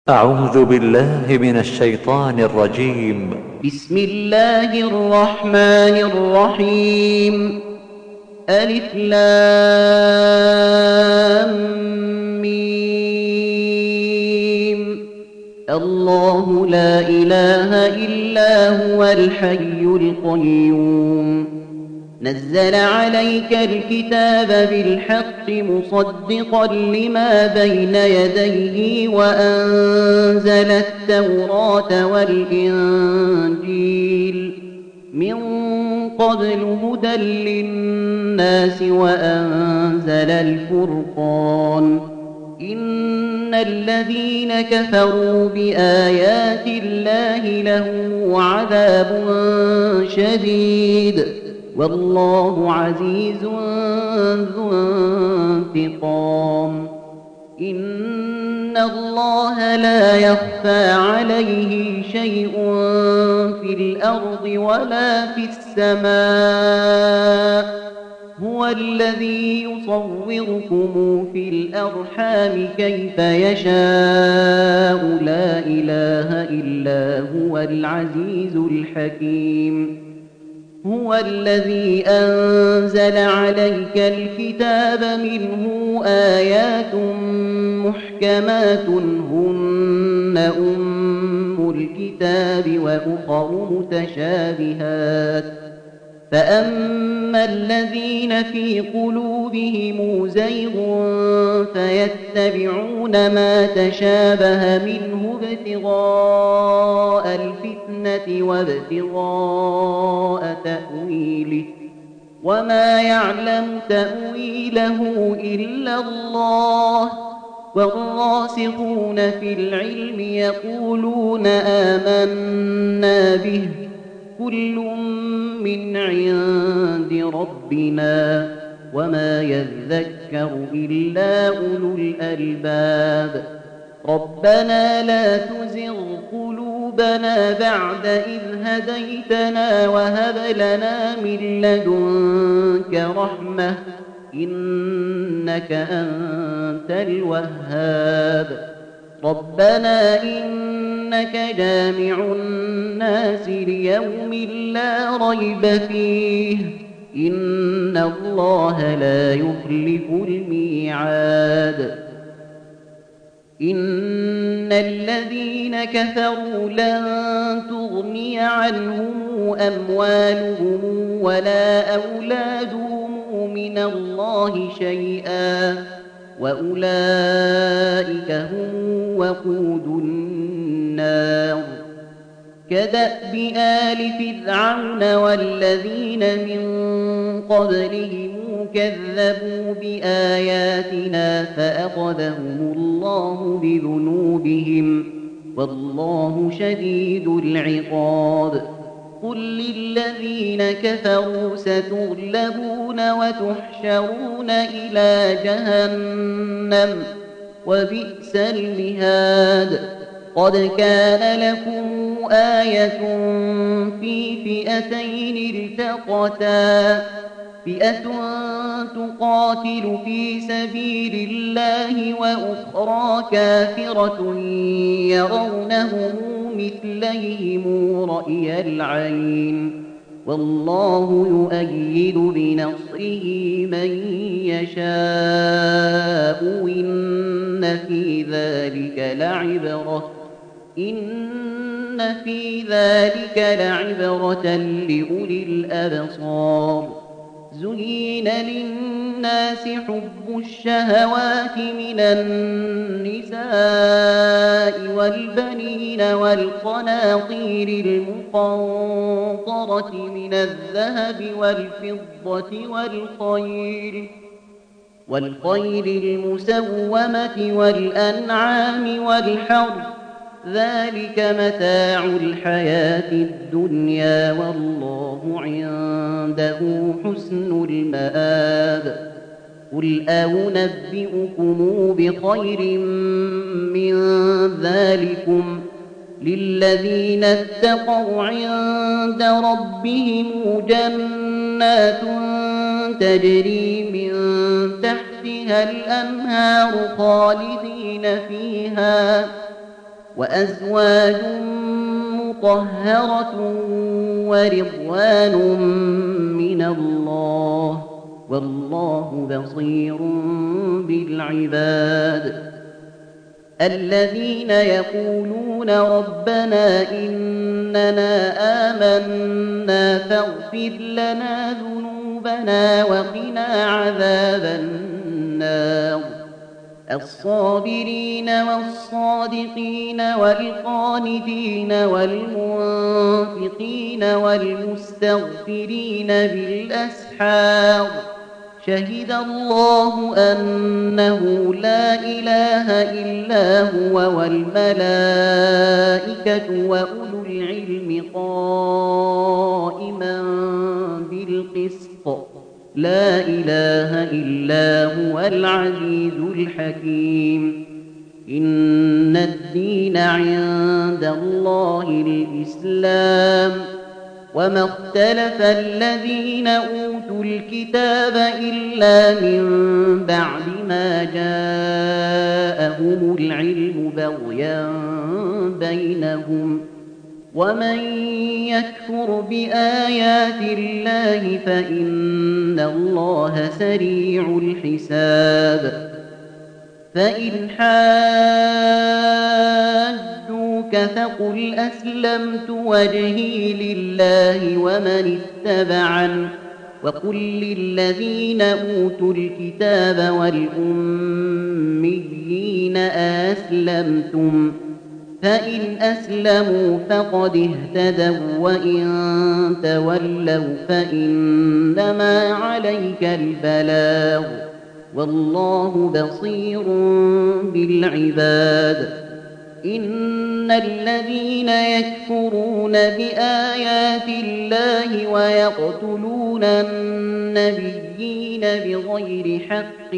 أعوذ بالله من الشيطان الرجيم. بسم الله الرحمن الرحيم. ألف لام ميم. الله لا إله إلا هو الحي القيوم. نزل عليك الكتاب بالحق مصدقا لما بين يديه وأنزل التوراة والإنجيل من قبل هدى للناس وأنزل الفرقان. إن الذين كفروا بآيات الله لهم عذاب شديد والله عزيز ذو انتقام. إن الله لا يخفى عليه شيء في الأرض ولا في السماء. هو الذي يصوركم في الأرحام كيف يشاء لا إله إلا هو العزيز الحكيم. هو الذي أنزل عليك الكتاب منه آيات محكمات هن أم الكتاب وأخر متشابهات فأما الذين في قلوبهم زيغ فيتبعون ما تشابه منه ابتغاء الفتنة وابتغاء تأويله وما يعلم تأويله إلا الله. والراسخون في العلم يقولون آمنا به كل من عند ربنا وما يذكر إلا أولو الألباب. ربنا لا تزغ قلوبنا بعد إذ هديتنا وهب لنا من لدنك رحمة إنك أنت الوهاب. ربنا إنك جامع الناس ليوم لا ريب فيه إن الله لا يخلف الميعاد. إن الذين كفروا لن تغني عنهم أموالهم ولا أولادهم من الله شيئا وأولئك هم وقود النار. كدأب آل فرعون والذين من قبلهم كذبوا بآياتنا فأخذهم الله بذنوبهم والله شديد العقاب. قل للذين كفروا ستغلبون وتحشرون إلى جهنم وبئس المهاد. قد كان لكم آية في فئتين التقتا فئة تقاتل في سبيل الله وأخرى كافرة يرونهم مثليهم رأي العين والله يؤيد بنصره من يشاء. إن في ذلك لعبرة لأولي الأبصار. زين للناس حب الشهوات من النساء والبنين والقناطير المقنطرة من الذهب والفضة والخيل المسومة والأنعام والحرث ذلك متاع الحياة الدنيا والله عنده حسن المآب. قل أنبئكم بخير من ذلكم للذين اتقوا عند ربهم جنات تجري من تحتها الأنهار خالدين فيها وأزواج مطهرة ورضوان من الله والله بصير بالعباد الذين يقولون ربنا إننا آمنا فاغفر لنا ذنوبنا وقنا عذاب النار الصابرين والصادقين والقانتين والمنفقين والمستغفرين بالأسحار شهد الله أنه لا إله إلا هو والملائكة وأولو العلم قائما بالقسط لا إله إلا هو العزيز الحكيم إن الدين عند الله الإسلام وما اختلف الذين أوتوا الكتاب إلا من بعد ما جاءهم العلم بغيا بينهم ومن يكفر بآيات الله فإن الله سريع الحساب فإن حاجوك فقل أسلمت وجهي لله ومن اتبعن وقل للذين أوتوا الكتاب والأميين أسلمتم فإن أسلموا فقد اهتدوا وإن تولوا فإنما عليك البلاغ والله بصير بالعباد إن الذين يكفرون بآيات الله ويقتلون النبيين بغير حق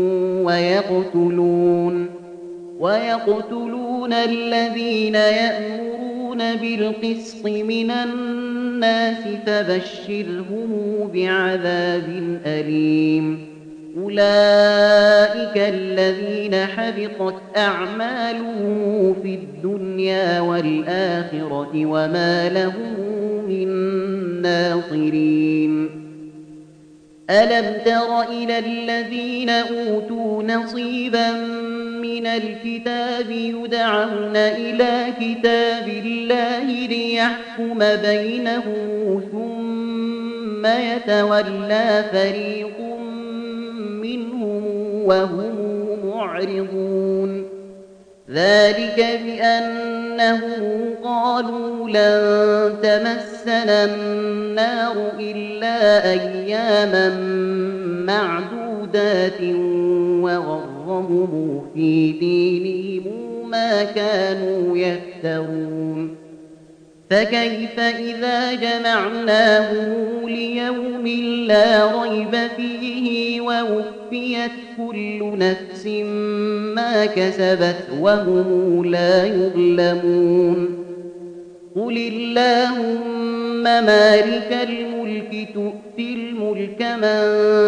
ويقتلون الذين يأمرون بالقسط من الناس فبشرهم بعذاب أليم أولئك الذين حبطت أعمالهم في الدنيا والآخرة وما لهم من ناصرين ألم تر إلى الذين أوتوا نصيبا من الكتاب يدعون إلى كتاب الله ليحكم بينهم ثم يتولى فريق منهم وهم معرضون ذلك بأنهم قالوا لن تمسنا النار إلا أياما معدودات وغرهم في دينهم ما كانوا يفترون فكيف إذا جمعناهم ليوم لا ريب فيه ووفيت كل نفس ما كسبت وهم لا يظلمون قل اللهم مالك الملك تؤتي الملك من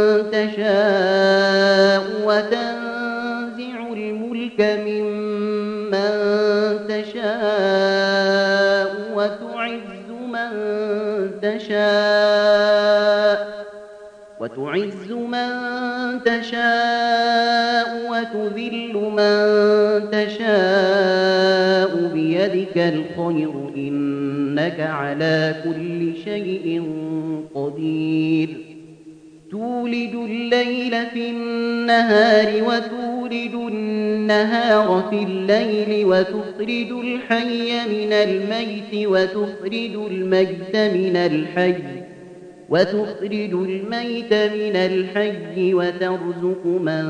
تشاء وتنزع الملك ممن تشاء وتعز من تشاء وتذل من تشاء بيدك الخير إنك على كل شيء قدير تولج الليل في النهار وتولج النهار في الليل وتخرج الحي من الميت وتخرج الميت من الحي وترزق من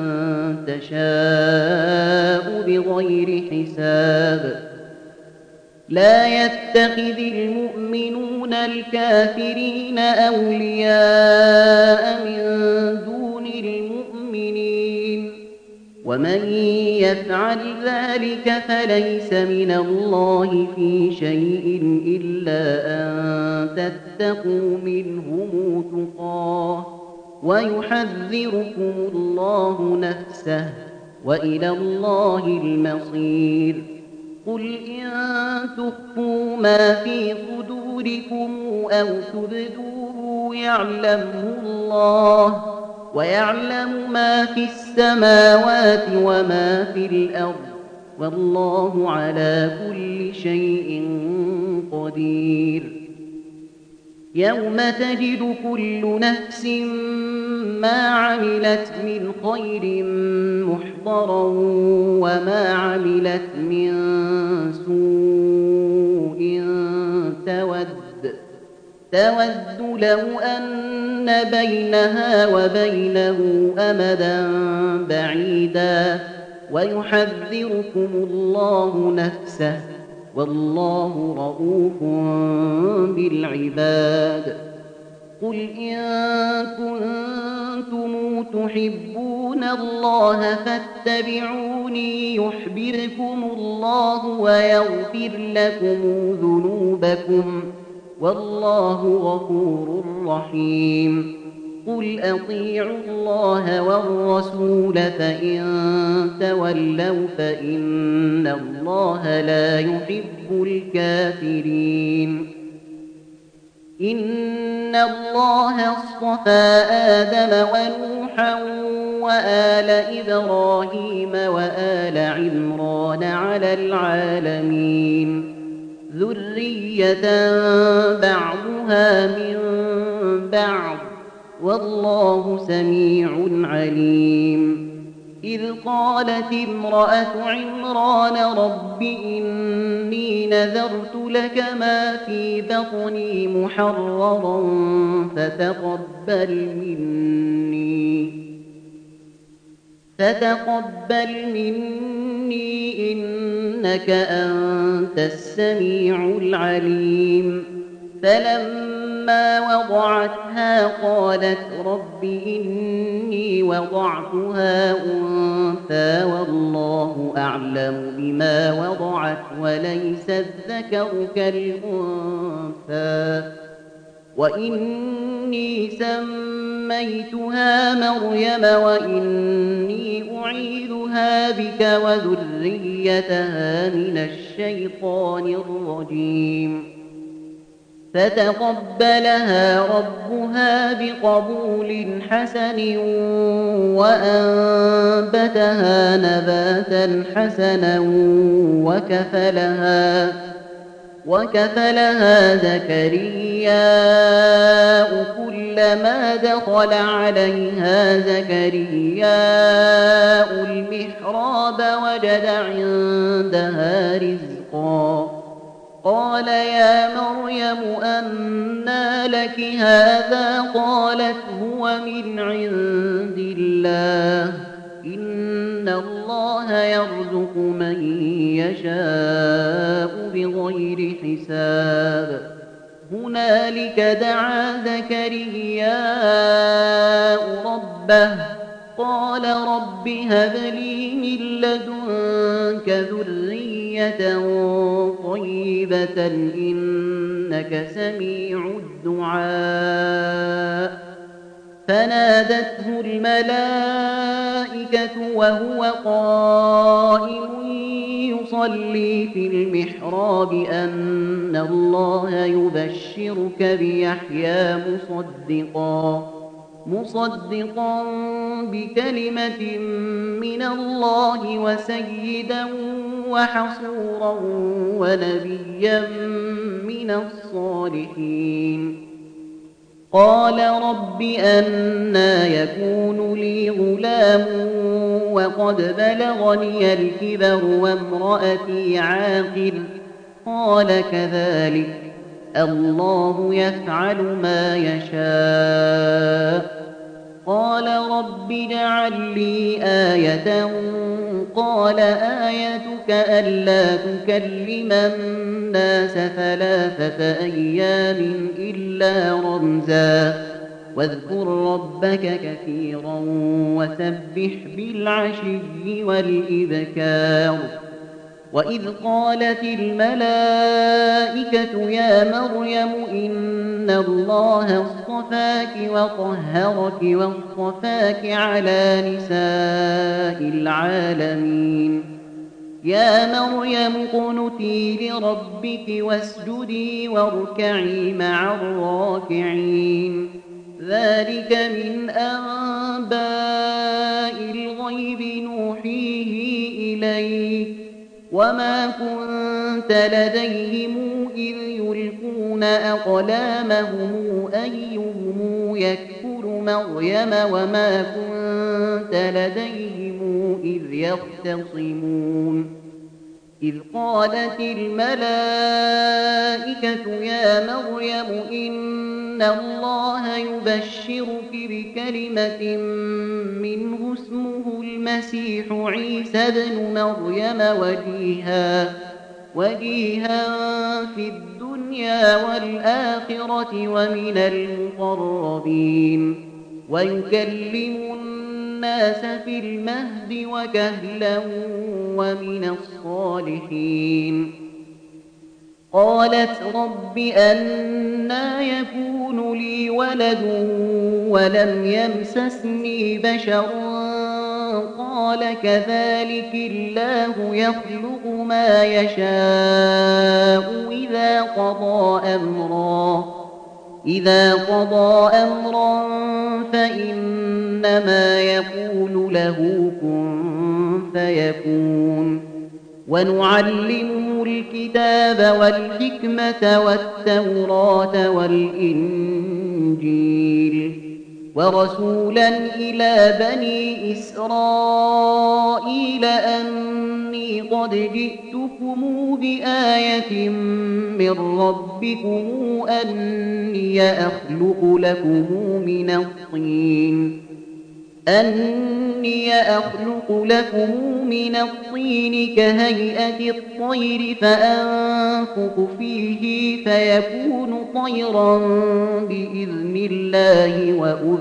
تشاء بغير حساب لا يتخذ المؤمنون الكافرين أولياء من دون المؤمنين ومن يفعل ذلك فليس من الله في شيء إلا أن تتقوا منهم تقاه ويحذركم الله نفسه وإلى الله المصير قل إن تخفوا ما في صدوركم أو تبدوه يعلمه الله، ويعلم ما في السماوات وما في الأرض، والله على كل شيء قدير. يوم تجد كل نفس ما عملت من خير محضرا وما عملت من سوء تود لو أن بينها وبينه أمدا بعيدا، ويحذركم الله نفسه، والله رءوف بالعباد. قل إن كنتم تحبون الله فاتبعوني يحببكم الله ويغفر لكم ذنوبكم، والله غفور رحيم. قل أطيعوا الله والرسول فإن تولوا فإن الله لا يحب الكافرين. إن الله اصطفى آدم ونوحا وآل إبراهيم وآل عمران على العالمين ذرية بعضها من بعض، والله سميع عليم. إذ قالت امرأة عمران رب إني نذرت لك ما في بطني محررا فتقبل مني إنك أنت السميع العليم. فلما وضعتها قالت رب إني وضعتها أنثى والله أعلم بما وضعت وليس الذكر كالأنثى، وإني سميتها مريم وإني أعيذها بك وذريتها من الشيطان الرجيم. فتقبلها ربها بقبول حسن وأنبتها نباتا حسنا وكفلها زكرياء كلما دخل عليها زكرياء المحراب وجد عندها رزقا. قال يا مريم أنى لك هذا؟ قالت هو من عند الله، إن الله يرزق من يشاء بغير حساب. هنالك دعا زكرياء ربه قال رب هب لي من لدنك ذرية طيبة إنك سميع الدعاء. فنادته الملائكة وهو قائم يصلي في المحراب أن الله يبشرك بيحيى مصدقا بكلمة من الله وسيدا وحصورا ونبيا من الصالحين. قال رب أنى يكون لي غلام وقد بلغني الكبر وامرأتي عاقر؟ قال كذلك الله يفعل ما يشاء. قال رب اجعل لي آية. قال آيتك ألا تكلم الناس 3 أيام إلا رمزا، واذكر ربك كثيرا وسبح بالعشي والإبكار. وإذ قالت الملائكة يا مريم إن الله اصطفاك وطهرك واصطفاك على نساء العالمين. يا مريم اقنتي لربك واسجدي واركعي مع الراكعين ذلك من أنباء الغيب نوحيه إليك وما كنت لديهم إذ يلقون أقلامهم أيهم يكفر مريم وما كنت لديهم إذ يختصمون إذ قالت الملائكة يا مريم إن الله يبشرك بكلمة منه اسمه المسيح عيسى ابن مريم وجيها في الدنيا والآخرة ومن المقربين ويكلم الناس في المهد وكهلا ومن الصالحين قالت رب أنى يكون لي ولد ولم يمسسني بشر قال كذلك الله يخلق ما يشاء إذا قضى أمرا فإنما يقول له كن فيكون ونعلمه الكتاب والحكمة والتوراة والإنجيل ورسولا إلى بني إسرائيل أني قد جئتكم بآية من ربكم أني أخلق لكم من الطين كهيئة الطير فأنفخ فيه فيكون طيرا بإذن الله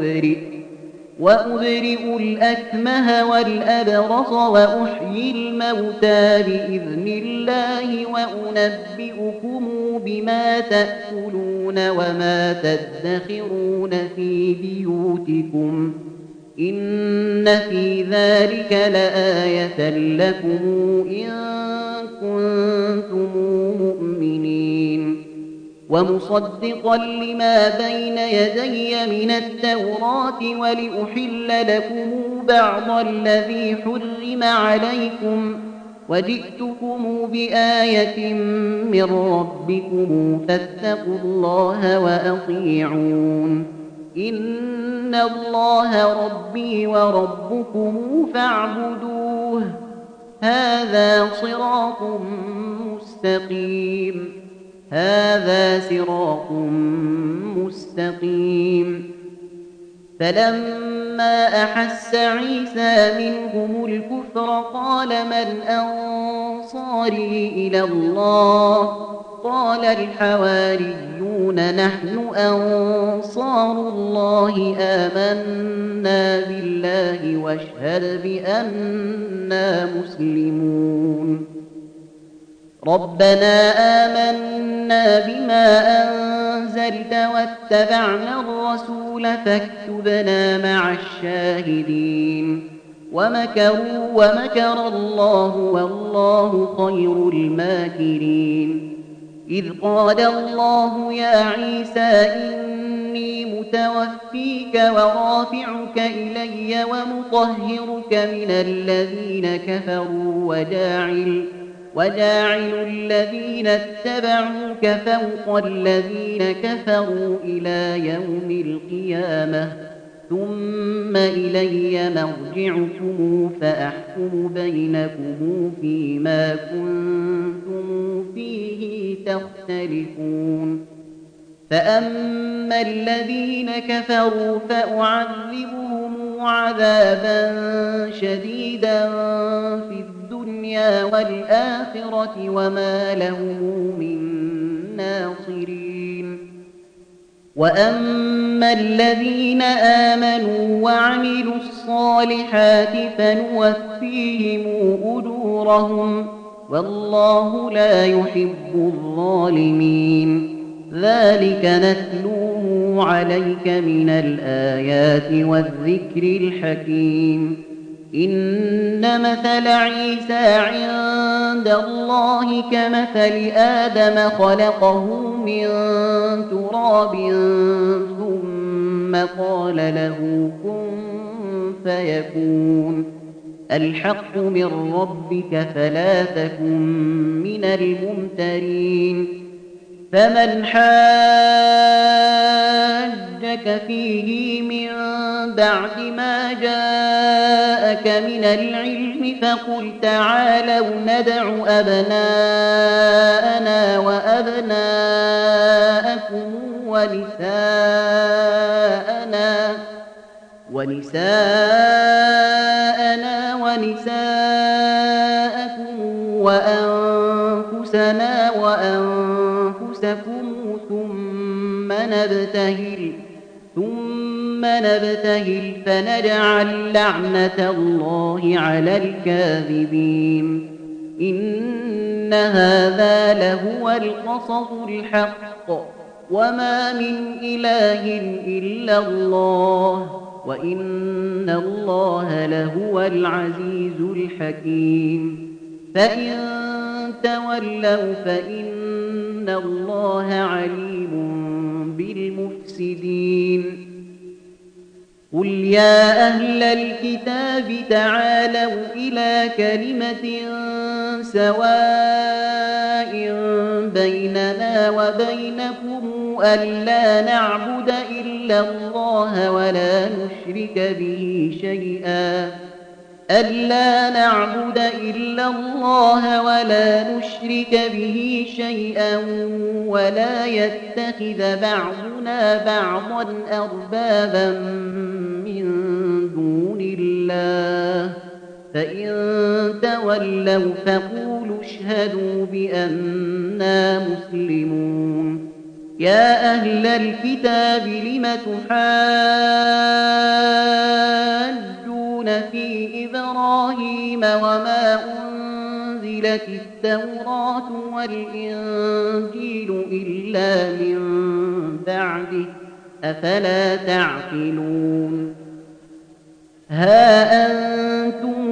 وأبرئ الأكمه والأبرص وأحيي الموتى بإذن الله وأنبئكم بما تأكلون وما تدخرون في بيوتكم إن في ذلك لآية لكم إن كنتم مؤمنين ومصدقا لما بين يدي من التوراة ولأحل لكم بعض الذي حرم عليكم وجئتكم بآية من ربكم فاتقوا الله وأطيعون إن الله ربي وربكم فاعبدوه هذا صراط مستقيم فلما أحس عيسى منهم الكفر قال من أنصاري إلى الله قال الحواريون نحن أنصار الله آمنا بالله واشهد بأننا مسلمون ربنا آمنا بما أنزلت واتبعنا الرسول فاكتبنا مع الشاهدين ومكروا ومكر الله والله خير الماكرين إذ قال الله يا عيسى إني متوفيك ورافعك إلي ومطهرك من الذين كفروا وجاعل الذين اتبعوك فوق الذين كفروا إلى يوم القيامة ثم إلي مرجعكم فأحكم بينكم فيما كنتم فيه تختلفون فأما الذين كفروا فأعذبهم عذابا شديدا في الدنيا والآخرة وما لهم من ناصرين وأما الذين آمنوا وعملوا الصالحات فنوفيهم أجورهم والله لا يحب الظالمين ذلك نتلوه عليك من الآيات والذكر الحكيم إن مثل عيسى عند الله كمثل آدم خلقه من تراب ثم قال له كن فيكون الحق من ربك فلا تكن من الممترين فمن حاجك فيه من بعد ما جاءك من العلم فقل تعالوا ندع أبناءنا وأبناءكم ونساءنا ونساءكم وأنفسنا وأنفسكم ثم نبتهل فنجعل لعنة الله على الكاذبين إن هذا لهو القصص الحق وما من إله إلا الله وإن الله لهو العزيز الحكيم فإن تولوا فإن الله عليم بالمفسدين قل يا أهل الكتاب تعالوا إلى كلمة سواء بيننا وبينكم ألا نعبد إلا الله ولا نشرك به شيئا ولا يتخذ بعضنا بعضا أربابا من دون الله فإن تولوا فقولوا اشهدوا بأننا مسلمون يا أهل الكتاب لم تحاجون في إبراهيم وما أنزلت التوراة والإنجيل إلا من بعده أفلا تعقلون ها أنتم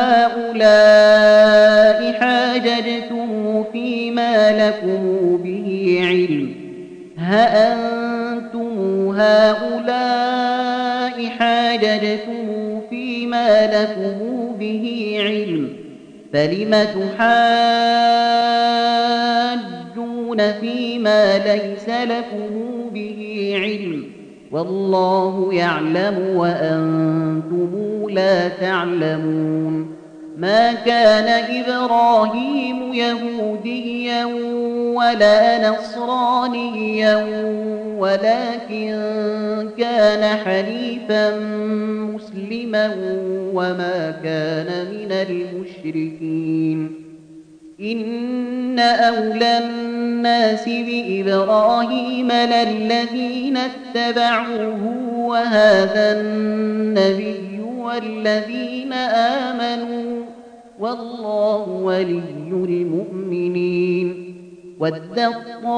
هؤلاء حاججتم فيما لكم به علم فلم تحاجون فيما ليس لكم به علم والله يعلم وأنتم لا تعلمون ما كان إبراهيم يهوديا ولا نصرانيا ولكن كان حنيفا مسلما وما كان من المشركين إن أولى الناس بإبراهيم للذين اتبعوه وهذا النبي والذين آمنوا والله ولي المؤمنين ودت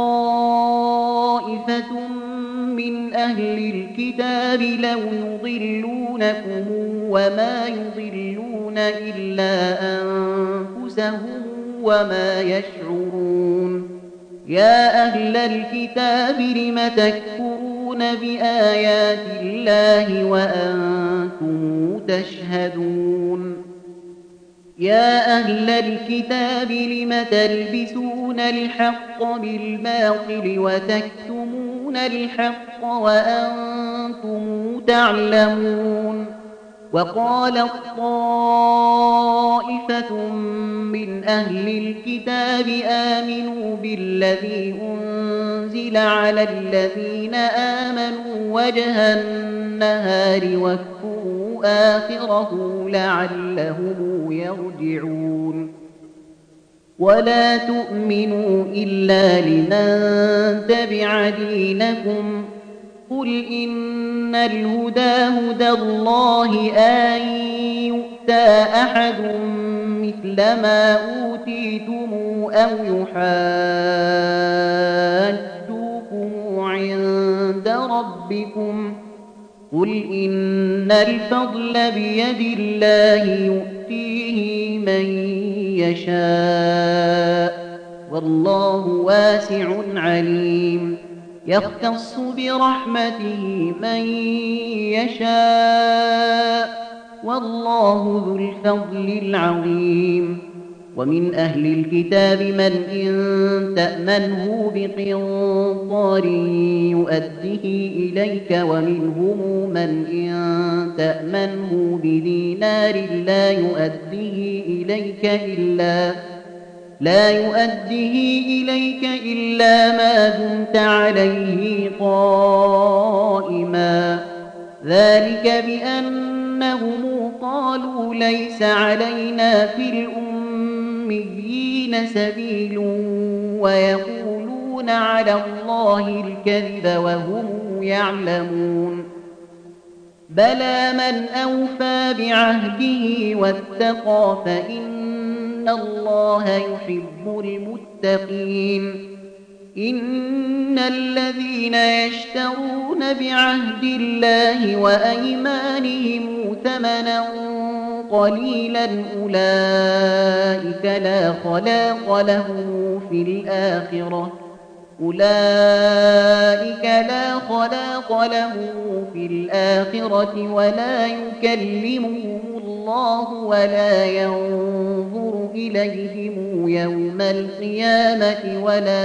طائفة من أهل الكتاب لو يضلونكم وما يضلون إلا أنفسهم وما يشعرون يا أهل الكتاب لم تكفرون بآيات الله وأنتم تشهدون يا أهل الكتاب لم تلبسون الحق بالباطل وتكتمون الحق وأنتم تعلمون وقالت طائفة من أهل الكتاب آمنوا بالذي أنزل على الذين آمنوا وجه النهار واكفروا آخره لعلهم يرجعون ولا تؤمنوا إلا لمن تبع دينكم قل إن الهدى هدى الله أن يؤتى أحد مثل ما أوتيتم أو يحاجوكم عند ربكم قل إن الفضل بيد الله يؤتيه من يشاء والله واسع عليم يختص برحمته من يشاء والله ذو الفضل العظيم ومن أهل الكتاب من إن تأمنه بقنطار يؤده إليك ومنهم من إن تأمنه بدينار لا يؤده إليك إلا ما دمت عليه قائما ذلك بأنهم قالوا ليس علينا في الأميين سبيل ويقولون على الله الكذب وهم يعلمون بلى من أوفى بعهده واتقى فإن الله يحب المتقين إن الذين يشترون بعهد الله وأيمانهم ثمنا قليلا أولئك لا خلاق لهم في الآخرة ولا يكلمهم الله ولا ينظر إليهم يوم القيامة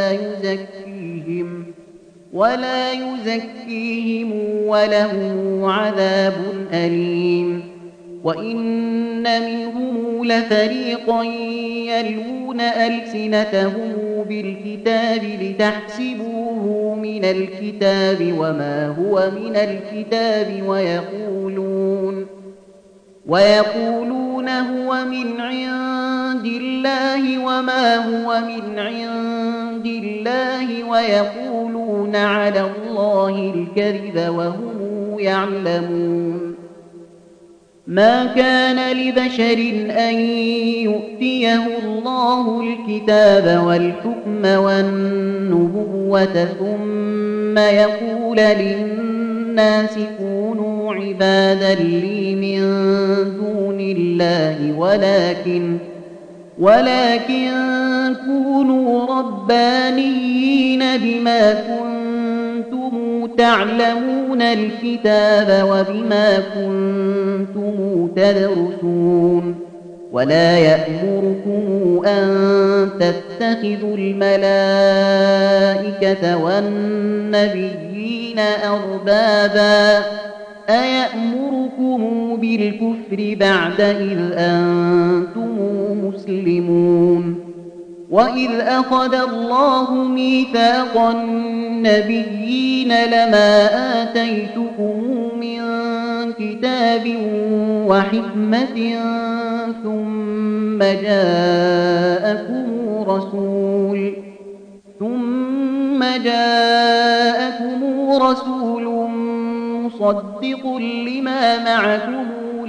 ولا يزكيهم ولهم عذاب أليم وإن منهم لفريقا يلوون ألسنتهم بالكتاب لتحسبوه من الكتاب وما هو من الكتاب ويقولون هو من عند الله وما هو من عند الله ويقولون على الله الكذب وهم يعلمون ما كان لبشر أن يؤتيه الله الكتاب والحكم والنبوة ثم يقول للناس كونوا عبادا لي من دون الله ولكن كونوا ربانيين بما كنتم تعلمون الكتاب وبما كنتم تدرسون ولا يأمركم أن تتخذوا الملائكة والنبيين أربابا أيأمركم بالكفر بعد إذ أنتم مسلمون وإذ أخذ الله ميثاق النبيين لما آتيتكم من كتاب وحكمة ثم جاءكم رسول مصدق لما معكم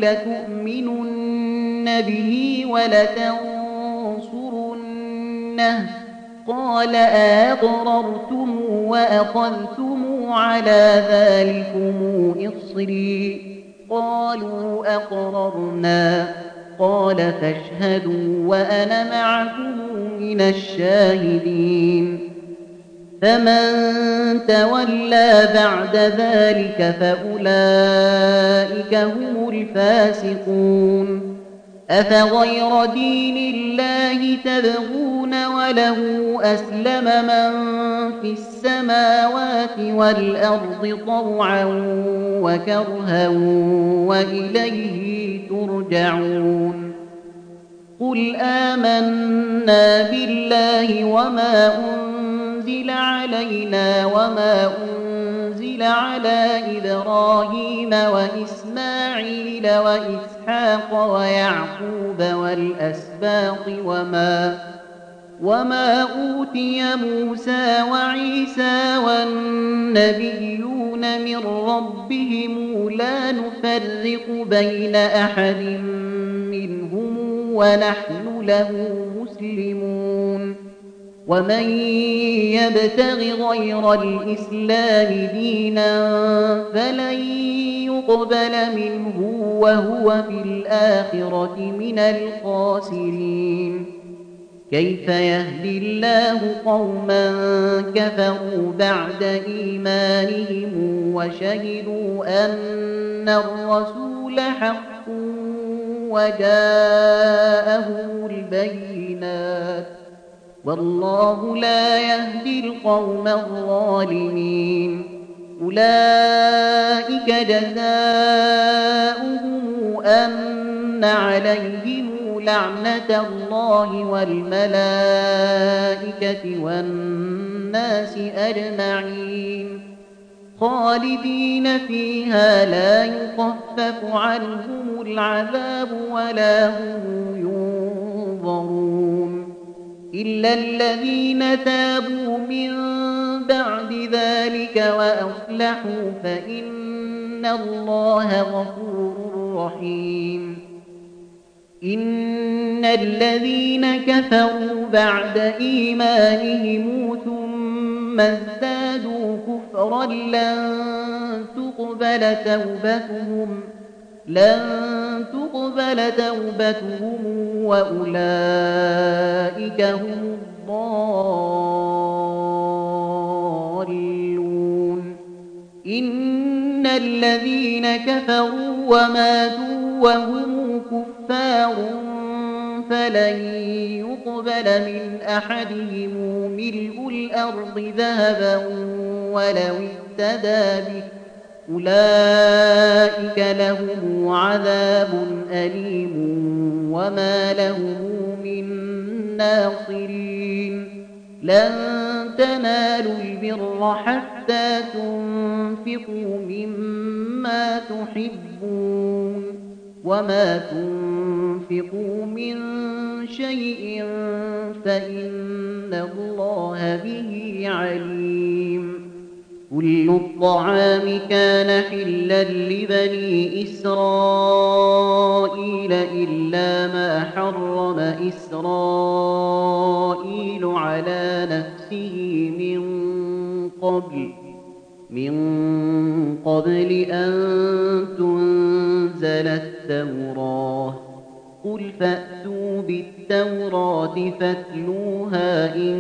لتؤمنن به ولتنصرنه قال أقررتم وأخذتم على ذلكم إصري قالوا أقررنا قال فاشهدوا وأنا معكم من الشاهدين فمن تولى بعد ذلك فأولئك هم الفاسقون أفغير دين الله تبغون وله أسلم من في السماوات والأرض طوعا وكرها وإليه ترجعون قل آمنا بالله وما أنزل علينا وما أنزل على إبراهيم وإسماعيل وإسحاق ويعقوب والأسباط وما أوتي موسى وعيسى والنبيون من ربهم لا نفرق بين أحد منهم ونحن له مسلمون ومن يبتغ غير الإسلام دينا فلن يقبل منه وهو في الآخرة من الخاسرين. كيف يهدي الله قوما كفروا بعد إيمانهم وشهدوا أن الرسول حق وجاءهم البينات والله لا يهدي القوم الظالمين. أولئك جزاؤهم أن عليهم لعنة الله والملائكة والناس أجمعين خالدين فيها لا يخفف عنهم العذاب ولا هم ينظرون إلا الذين تابوا من بعد ذلك وأصلحوا فإن الله غفور رحيم. إن الذين كفروا بعد إيمانهم ثم ازدادوا كفرا لن تقبل توبتهم وأولئك هم الضالون. إن الذين كفروا وماتوا وهم كفار فلن يقبل من أحدهم ملء الأرض ذهبا ولو افتدى به أولئك لهم عذاب أليم وما لهم من ناصرين. لن تنالوا البر حتى تنفقوا مما تحبون وما تنفقوا من شيء فإن الله به عليم. كل الطعام كان حلا لبني إسرائيل إلا ما حرم إسرائيل على نفسه من قبل أن تنزل التوراة. قل فأتوا بالتوراة فاتلوها إن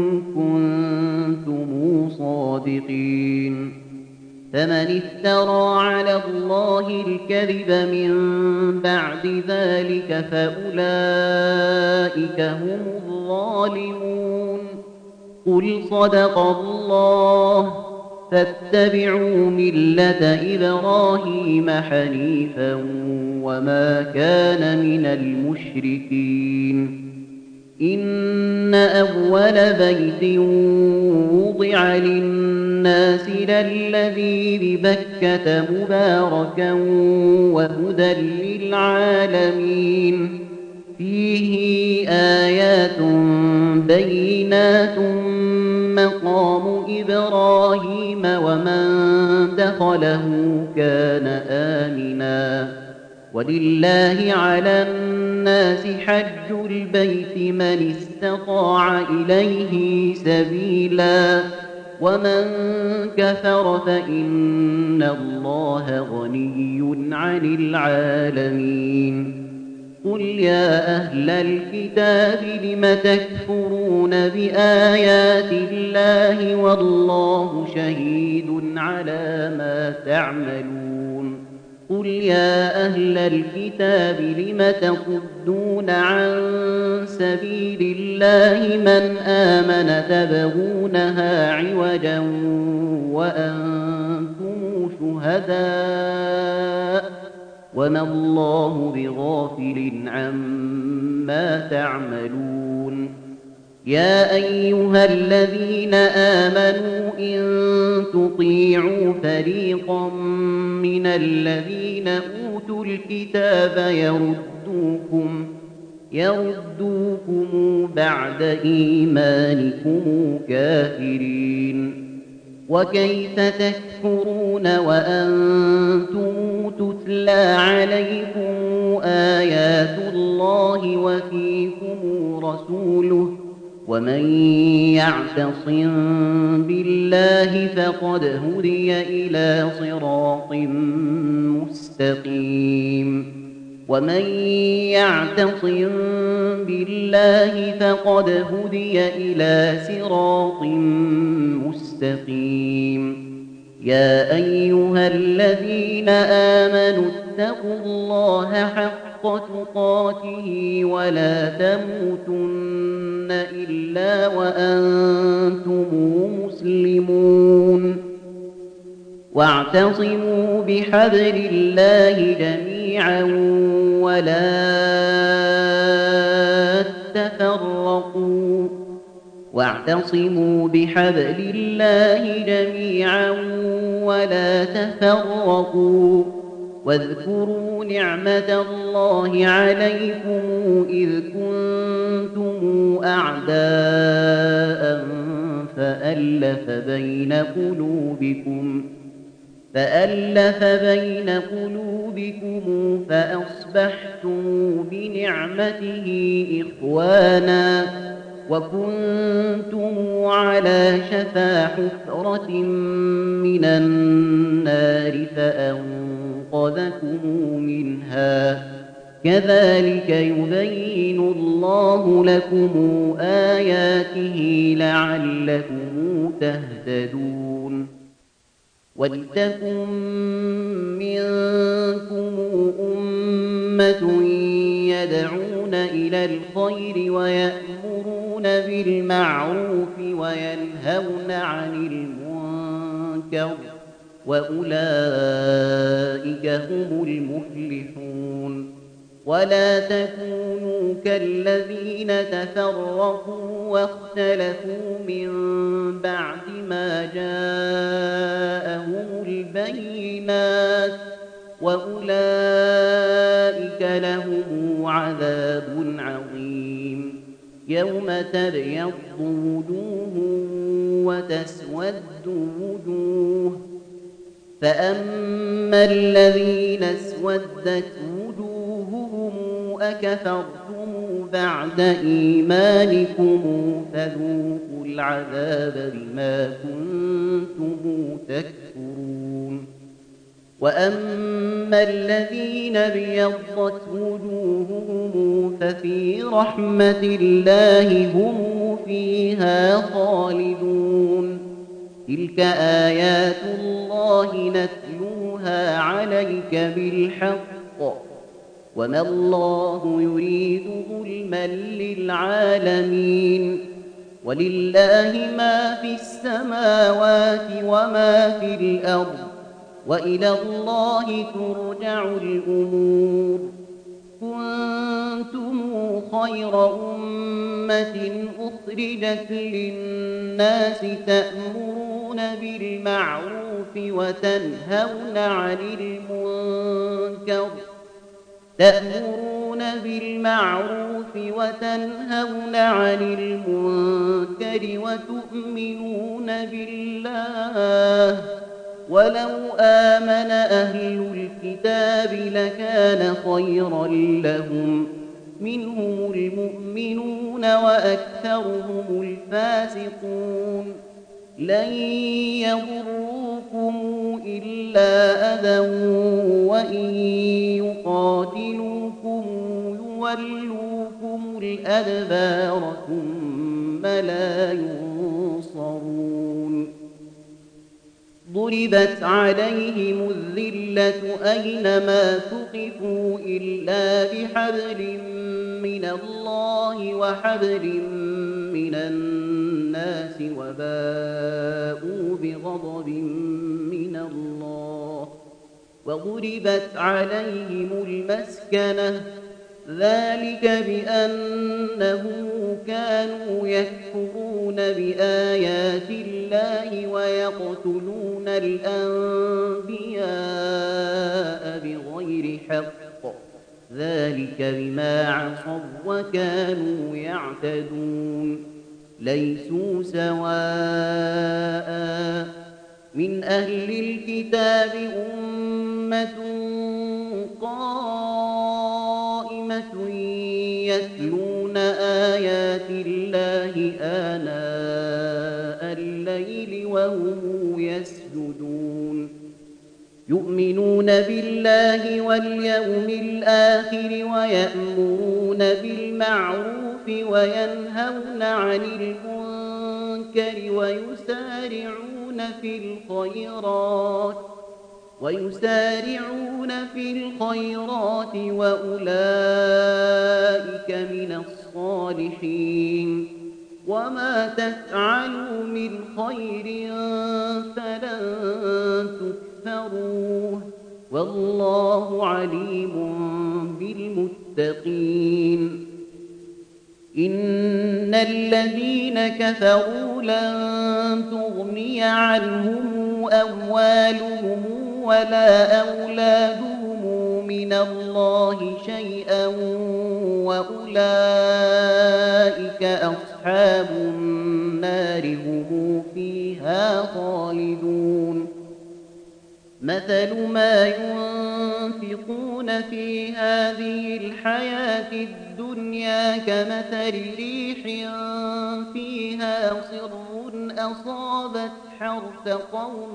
كنتم صادقين. فمن افترى على الله الكذب من بعد ذلك فأولئك هم الظالمون. قل صدق الله فاتبعوا ملة إبراهيم حنيفا وما كان من المشركين. إن أول بيت وضع للناس للذي ببكة مباركا وهدى للعالمين فيه آيات بينات مقام إبراهيم ومن دخله كان آمنا ولله على الناس حج البيت من استطاع إليه سبيلا ومن كفر فإن الله غني عن العالمين. قل يا أهل الكتاب لم تكفرون بآيات الله والله شهيد على ما تعملون. قل يا أهل الكتاب لم تصدون عن سبيل الله من آمن تبغونها عوجا وأنتم شهداء وما الله بغافل عما تعملون. يا أيها الذين آمنوا إن تطيعوا فريقا من الذين أوتوا الكتاب يردوكم بعد إيمانكم كافرين. وكيف تكفرون وأنتم تتلى عليكم آيات الله ومن يعتصم بالله فقد هدي إلى صراط مستقيم ومن يعتصم بالله فقد هدي إلى صراط مستقيم يا أيها الذين آمنوا اتقوا الله حق تقاته ولا تموتن إلا وأنتم مسلمون واعتصموا بحبل الله جميعا ولا تفرقوا واعتصموا بحبل الله جميعا ولا تفرقوا واذكروا نعمة الله عليكم إذ كنتم أعداء فألف بين قلوبكم فأصبحتم بنعمته إخوانا وكنتم على شفا حفرة من النار فأنقذكم منها كذلك يبين الله لكم آياته لعلكم تهتدون ولتكن منكم أمة يدعون إلى الخير ويأمرون بالمعروف وينهون عن المنكر وأولئك هم المفلحون ولا تكونوا كالذين تفرقوا واختلفوا من بعد ما جاءهم البينات وأولئك لهم عذاب عظيم يوم تبيض وجوه وتسود وجوه فأما الذين اسودت وجوههم أكفرتم بعد إيمانكم فذوقوا العذاب بما كنتم تكفرون وأما الذين ابيضت وجوههم ففي رحمة الله هم فيها خالدون تلك آيات الله نتلوها عليك بالحق وما الله يريد ظلما للعالمين ولله ما في السماوات وما في الأرض وإلى الله ترجع الأمور كنتم خير أمة أخرجت للناس تأمرون بالمعروف وتنهون عن المنكر وتؤمنون بالله ولو آمن أهل الكتاب لكان خيرا لهم منهم المؤمنون وأكثرهم الفاسقون لن يضروكم إلا أذى وإن يقاتلوكم يولوكم الأدبار ثم لا ينصرون ضربت عليهم الذلة أينما ثقفوا إلا بحبل من الله وحبل من الناس وباءوا بغضب من الله وضربت عليهم المسكنة ذلك بأنهم كانوا يكفرون بآيات الله ويقتلون الأنبياء بغير حق ذلك بما عصوا وكانوا يعتدون ليسوا سواء من أهل الكتاب أمة قائمة يتلون آيات الله الليل وهم يسجدون يؤمنون بالله واليوم الآخر ويأمرون بالمعروف وينهون عن المنكر ويسارعون في الخيرات وأولئك من الصالحين وما تفعلوا من خير فلن تكفروه والله عليم بالمتقين إن الذين كفروا لن تغني عنهم أموالهم ولا أولادهم من الله شيئا وأولئك أصحاب النار هم فيها خالدون مثل ما ينفقون في هذه الحياة الدنيا كمثل ريح فيها صر أصابت حرث قوم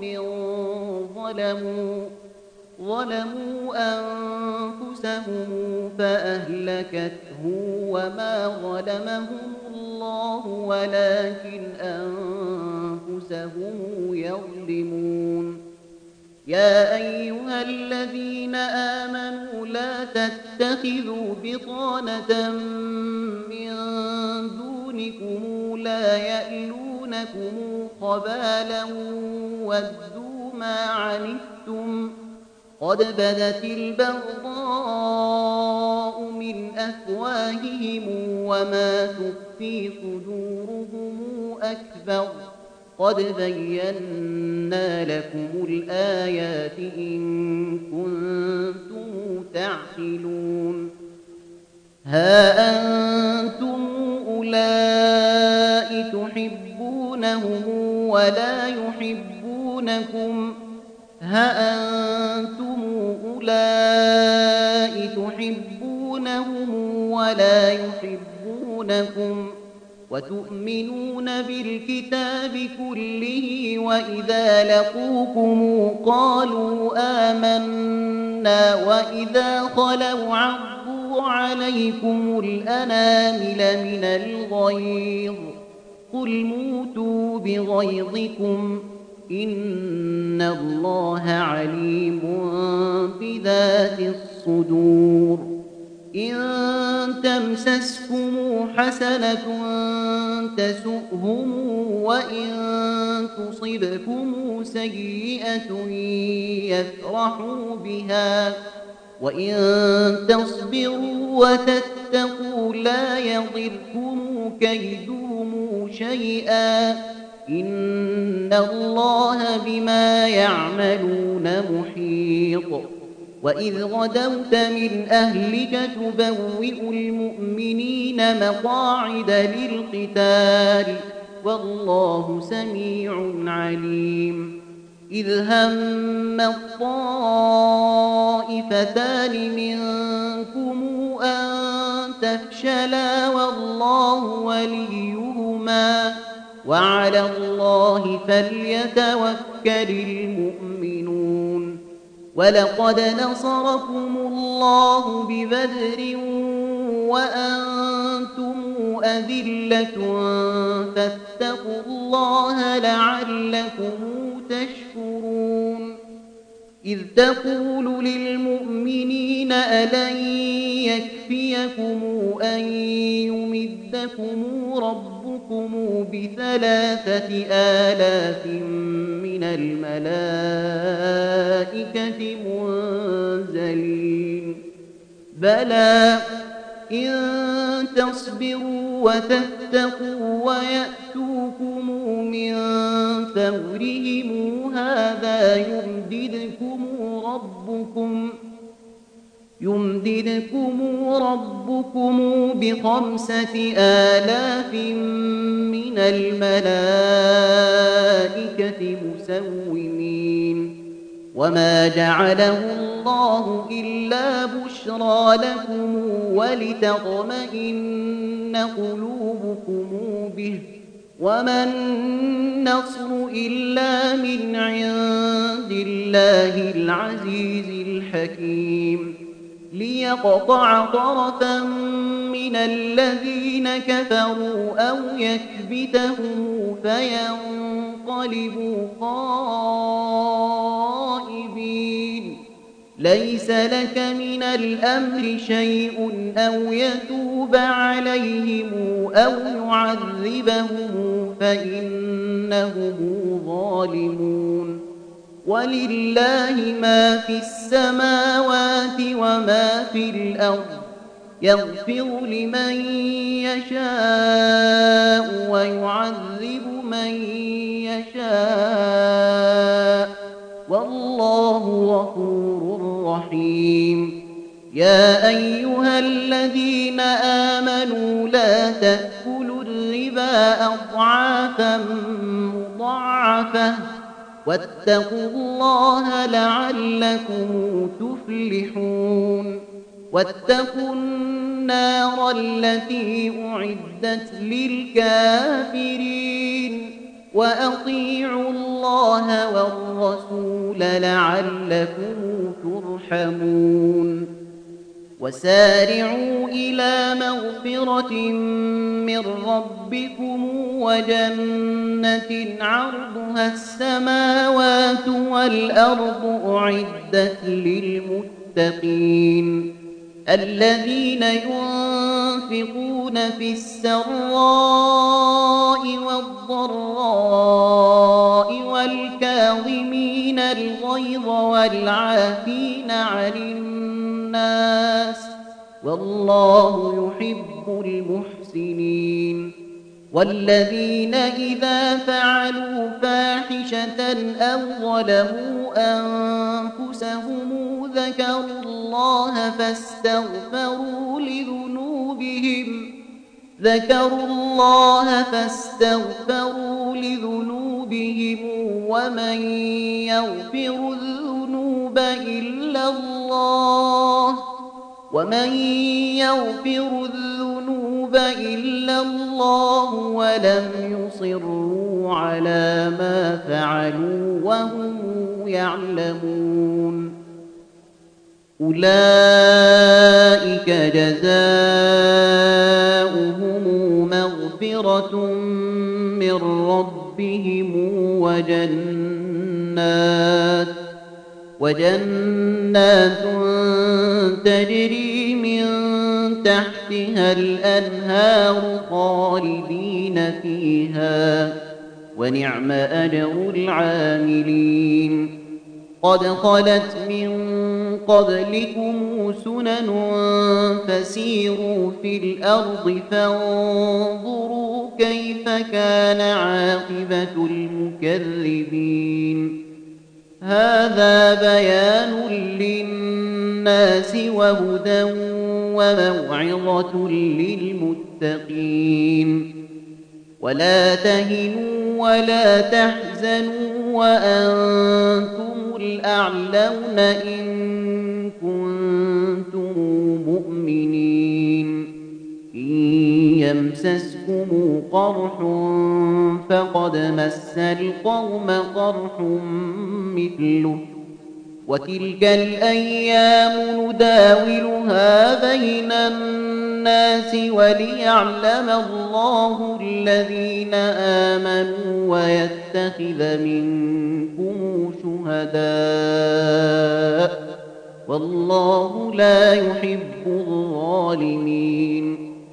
ظلموا أنفسهم فأهلكته وما ظلمهم الله ولكن أنفسهم يظلمون يا أيها الذين آمنوا لا تتخذوا بطانة من دونكم لا يألونكم خبالا ودوا ما عنتم قد بدت البغضاء من أفواههم وما تخفي صدورهم أكبر قد بينا لكم الآيات إن كنتم تعقلون ها أنتم أولئك تحبونهم ولا يحبونكم وتؤمنون بالكتاب كله وإذا لقوكم قالوا آمنا وإذا خلوا عضوا عليكم الأنامل من الغيظ قل موتوا بغيظكم إن الله عليم بذات الصدور إن تمسسكم حسنة تسؤهم وإن تصبكم سيئة يفرحوا بها وإن تصبروا وتتقوا لا يضركم كيدهم شيئا إن الله بما يعملون محيط وإذ غدوت من أهلك تبوئ المؤمنين مقاعد للقتال والله سميع عليم إذ هم الطائفتان منكم أن تفشلا والله وليهما وعلى الله فليتوكل المؤمنون ولقد نصركم الله ببدر وأنتم أذلة فاتقوا الله لعلكم تشكرون إذ تقول للمؤمنين ألن يكفيكم أن يمدكم ربكم ب3,000 من الملائكة منزلين بلى إن تصبروا وتتقوا ويأتوكم من فورهم هذا يمددكم ربكم ب5,000 من الملائكة مسومين وما جعله الله إلا بشرى لكم ولتطمئن قلوبكم به وما النصر إلا من عند الله العزيز الحكيم ليقطع طرفا من الذين كفروا أو يكبتهم فينقلبوا خائبين ليس لك من الأمر شيء أو يتوب عليهم أو يعذبهم فإنهم ظالمون ولله ما في السماوات وما في الأرض يغفر لمن يشاء ويعذب من يشاء والله غفور رحيم يا أيها الذين آمنوا لا تأكلوا الربا أضعافا مضاعفة واتقوا الله لعلكم تفلحون واتقوا النار التي أعدت للكافرين وأطيعوا الله والرسول لعلكم ترحمون وسارعوا إلى مغفرة من ربكم وجنة عرضها السماوات والأرض أعدت للمتقين الذين ينفقون في السراء والضراء والكاظمين الغيظ والعافين عن الناس والله يحب المحسنين والذين إذا فعلوا فاحشة أو ظلموا أنفسهم ذكروا الله فاستغفروا لذنوبهم ومن يغفر الذنوب إلا الله ولم يصروا على ما فعلوا وهم يعلمون أولئك جزاؤهم مغفرة من ربهم وجنات تجري من تحتها الأنهار خالدين فيها ونعم أجر العاملين قد خلت من قبلكم سنن فسيروا في الأرض فانظروا كيف كان عاقبة المكذبين هذا بيان للناس وهدى وموعظة للمتقين ولا تهنوا ولا تحزنوا وأنتم الأعلون إن كنتم مؤمنين إن يمسسكم قرح فقد مس القوم قرح مثله وتلك الأيام نداولها بين الناس وليعلم الله الذين آمنوا ويتخذ منكم شهداء والله لا يحب الظالمين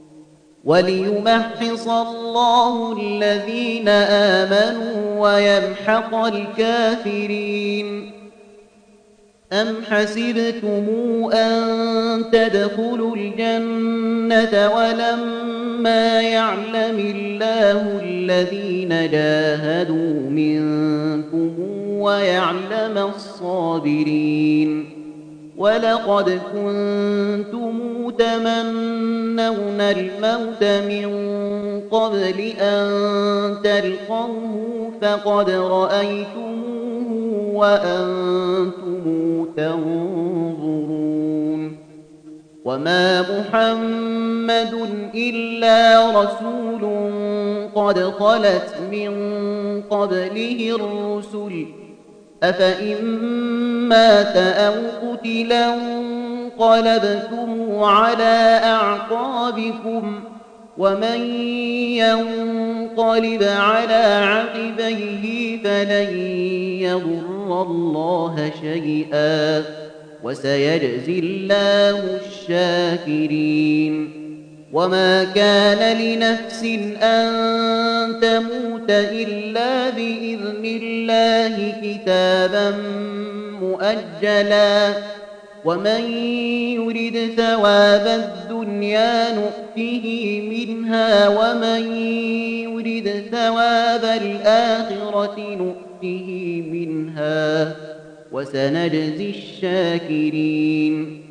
وليمحص الله الذين آمنوا ويمحق الكافرين أم حسبتم أن تدخلوا الجنة ولما يعلم الله الذين جاهدوا منكم ويعلم الصابرين ولقد كنتم تمنون الموت من قبل أن تلقوه فقد رأيتموه وأنتم تنظرون وما محمد إلا رسول قد خلت من قبله الرسل أفإن مات أو قتلا انقلبتم على أعقابكم ومن ينقلب على عقبيه فلن يضر الله شيئا وسيجزي الله الشاكرين وما كان لنفس أن تموت إلا بإذن الله كتابا مؤجلا ومن يرد ثواب الدنيا نؤته منها ومن يرد ثواب الآخرة نؤته منها وسنجزي الشاكرين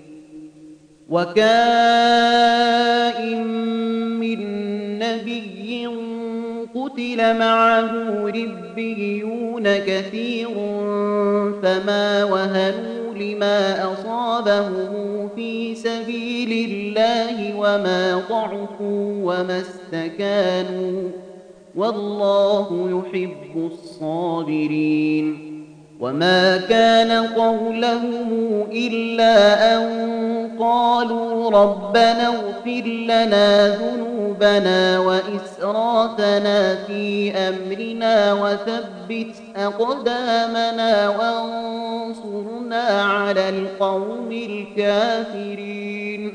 وكائن من نبي قتل معه ربيون كثير فما وهنوا لما أصابهم في سبيل الله وما ضعفوا وما استكانوا والله يحب الصابرين وما كان قولهم إلا أن قالوا ربنا اغفر لنا ذنوبنا وإسرافنا في أمرنا وثبت أقدامنا وانصرنا على القوم الكافرين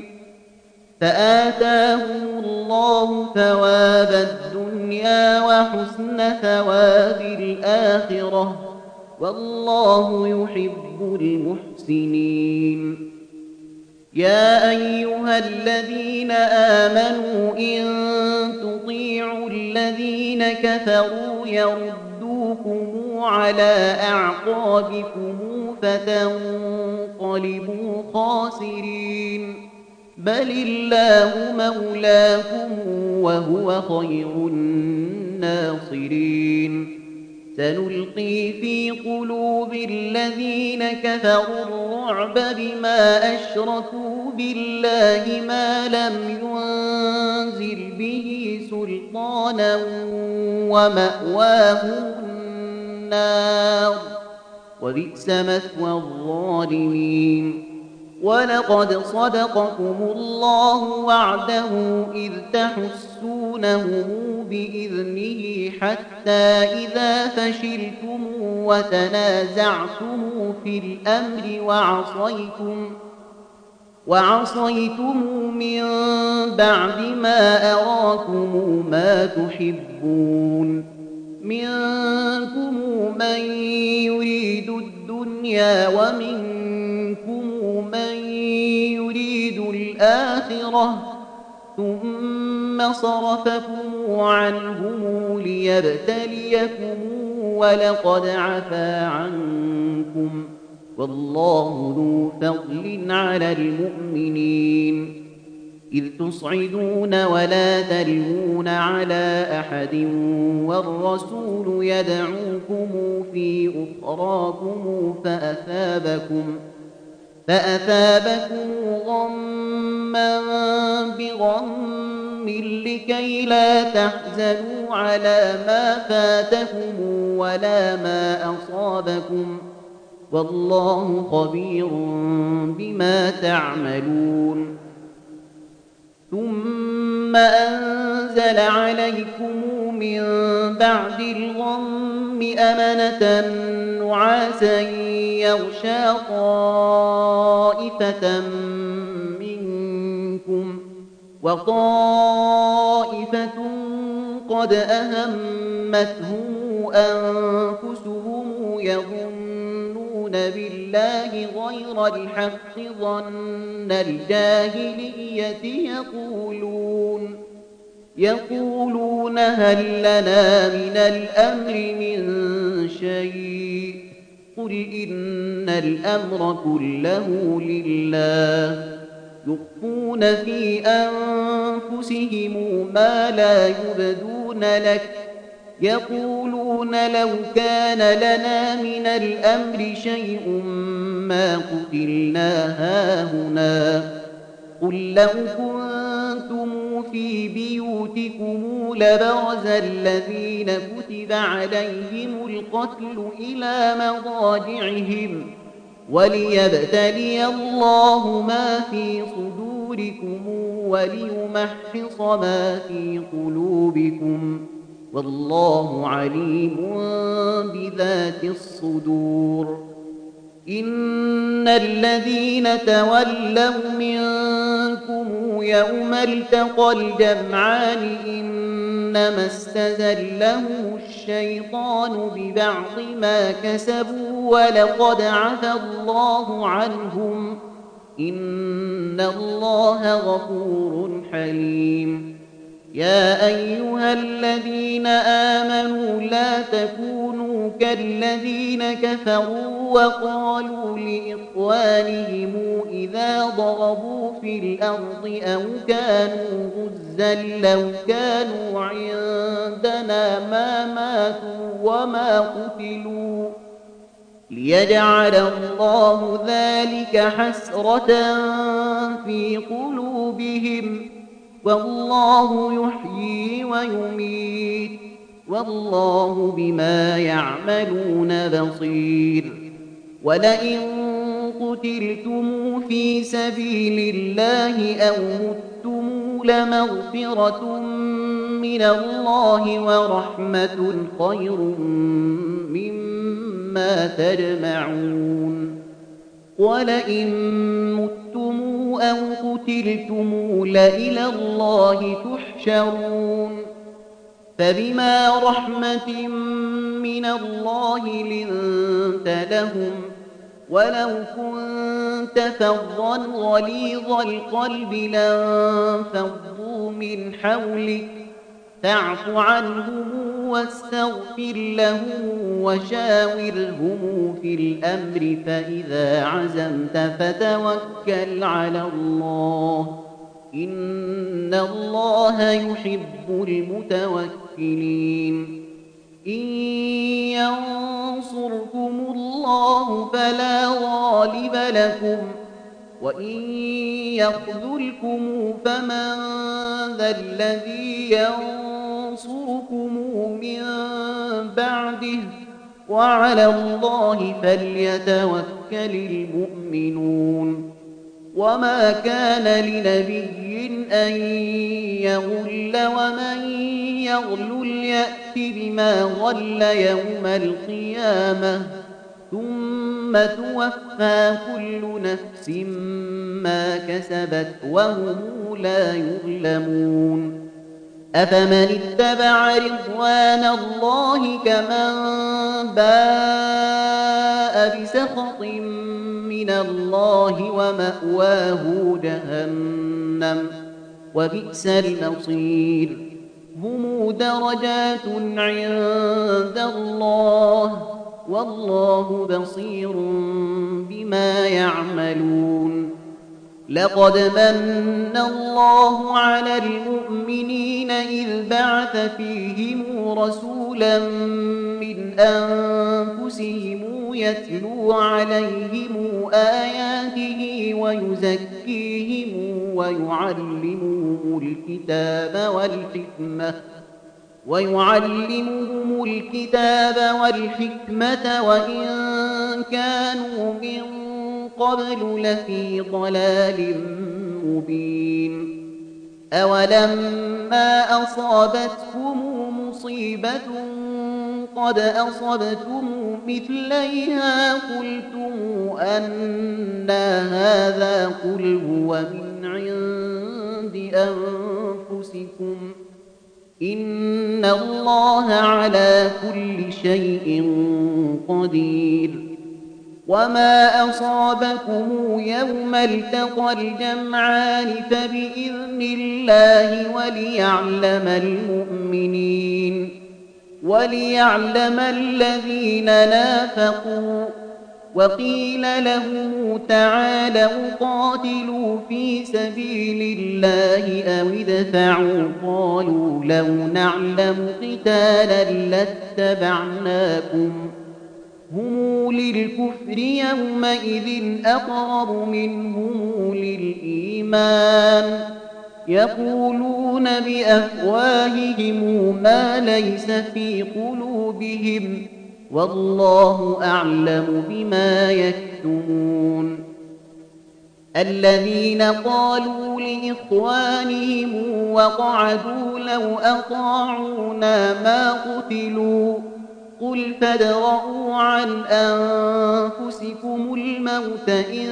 فآتاهم الله ثواب الدنيا وحسن ثواب الآخرة والله يحب المحسنين يا أيها الذين آمنوا إن تطيعوا الذين كفروا يردوكم على أعقابكم فتنقلبوا خاسرين بل الله مولاكم وهو خير الناصرين سنلقي في قلوب الذين كفروا الرعب بما أشركوا بالله ما لم ينزل به سلطانا ومأواهم النار وبئس مثوى الظالمين ولقد صدقكم الله وعده إذ تحسونهم بإذنه حتى إذا فشلتم وتنازعتم في الأمر وعصيتم من بعد ما أراكم ما تحبون منكم من يريد الدنيا ومنكم من يريد الآخرة ثم صرفكم عنهم ليبتليكم ولقد عفا عنكم والله ذو فضل على المؤمنين إذ تصعدون ولا تلوون على أحد والرسول يدعوكم في أخراكم فأثابكم غما بغم لكي لا تحزنوا على ما فاتكم ولا ما أصابكم والله خبير بما تعملون ثم أنزل عليكم من بعد الغم أمنة نعاسا يغشى طائفة منكم وطائفة قد أهمتهم أنفسهم يظنون بالله غير الحق ظن الجاهلية يقولون هل لنا من الأمر من شيء قل إن الأمر كله لله يخفون في أنفسهم ما لا يبدون لك يقولون لو كان لنا من الأمر شيء ما قتلنا هاهنا قل لو كنتم في بيوتكم لبرز الذين كتب عليهم القتل إلى مضاجعهم وليبتلي الله ما في صدوركم وليمحص ما في قلوبكم والله عليم بذات الصدور. إن الذين تولوا منكم يوم التقى الجمعان إنما استزلهم الشيطان ببعض ما كسبوا ولقد عفى الله عنهم إن الله غفور حليم. يا أيها الذين آمنوا لا تكونوا كالذين كفروا وقالوا لإخوانهم إذا ضربوا في الأرض أو كانوا غزا لو كانوا عندنا ما ماتوا وما قتلوا ليجعل الله ذلك حسرة في قلوبهم والله يحيي ويميت والله بما يعملون بصير. ولئن قتلتم في سبيل الله أو متم لمغفرة من الله ورحمة خير مما تجمعون. ولئن متم أو قتلتم لإلى الله تحشرون. فبما رحمة من الله لنت لهم ولو كنت فظا غليظ القلب لانفضوا من حولك فاعف عنهم واستغفر لهم وشاورهم في الأمر فإذا عزمت فتوكل على الله إن الله يحب المتوكلين. إن ينصركم الله فلا غالب لكم وإن يخذلكم فمن ذا الذي ينصركم من بعده وعلى الله فليتوكل المؤمنون. وما كان لنبي أن يغل ومن يغل يأت بما غل يوم القيامة ثم توفى كل نفس ما كسبت وهم لا يظلمون. أفمن اتبع رضوان الله كمن باء بسخط من الله ومأواه جهنم وبئس المصير. هم درجات عند الله والله بصير بما يعملون. لقد من الله على المؤمنين إذ بعث فيهم رسولا من أنفسهم يتلو عليهم آياته ويعلمهم الكتاب والحكمة وإن كانوا من قبل لفي ضلال مبين. أولما أصابتكم مصيبة قد أصبتم مثليها قلتم أنى هذا قل هو من عند أنفسكم إن الله على كل شيء قدير. وما أصابكم يوم التقى الجمعان فبإذن الله وليعلم الذين نافقوا. وقيل لهم تعالوا قاتلوا في سبيل الله أو ادفعوا قالوا لو نعلم قتالا لاتبعناكم هم للكفر يومئذ أقرب منهم للإيمان يقولون بأفواههم ما ليس في قلوبهم والله أعلم بما يكتمون. الذين قالوا لإخوانهم وقعدوا لو أطاعونا ما قتلوا قل فادرءوا عن أنفسكم الموت إن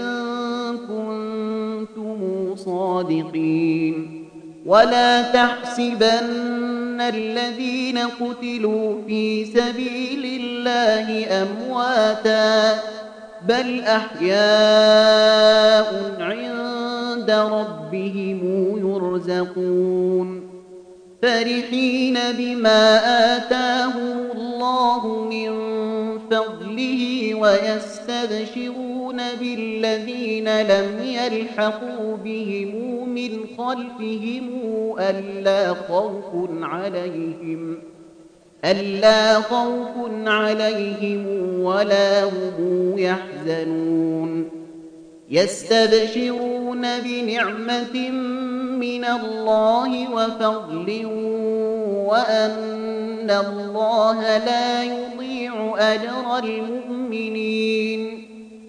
كنتم صادقين. ولا تحسبن الذين قتلوا في سبيل الله أمواتا بل أحياء عند ربهم يرزقون فرحين بما آتاهم الله من فضله ويستبشرون بالذين لم يلحقوا بهم من خلفهم ألا خوف عليهم ولا هم يحزنون. يستبشرون بنعمة من الله وفضل وأن الله لا يضيع أجر المؤمنين.